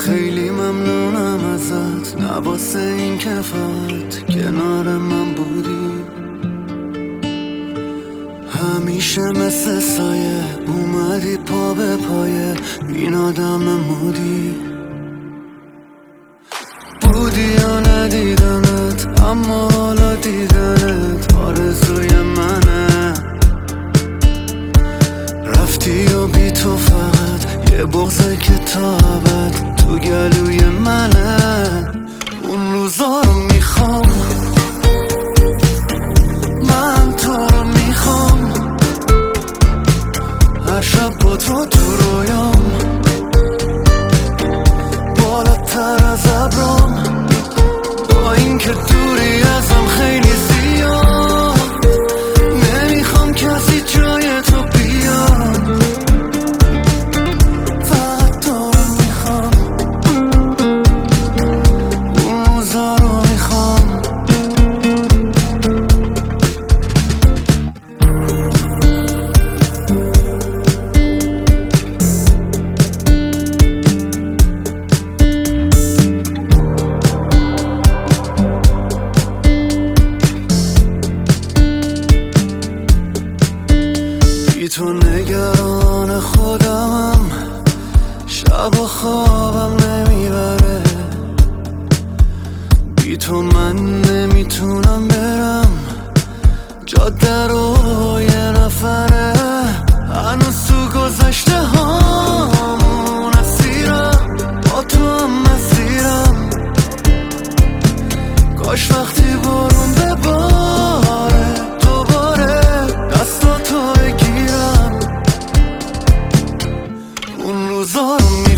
خیلی ممنونم ازت، نه واسه این که فقط کنار من بودی، همیشه مثل سایه اومدی پا به پایه، این آدم مودی بودی یا ندیدمت، اما حالا دیدنت آرزوی منه. رفتی و بی تو فقط یه بغضه که تا ابد تو گلوی منه. اون روزا رو میخوام، من تو رو میخوام، هر شب با تو تو رویام، بالاتر از ابرام، با این که دوری ازم خیلی زیاد، نمیخوام کسی جای تو بیاد، فقط تو رو میخوام، اون روزا رو میخوام. بی تو نگران خودمم، شب و خوابم نمیبره، بی تو من نمیتونم برم جاده رو یه نفره، هنوز تو گذشته هامون اسیرم، با تو هم مسیرم، کاش وقتی برون بباره دوباره دستاتو بگیرم. اون روزا رو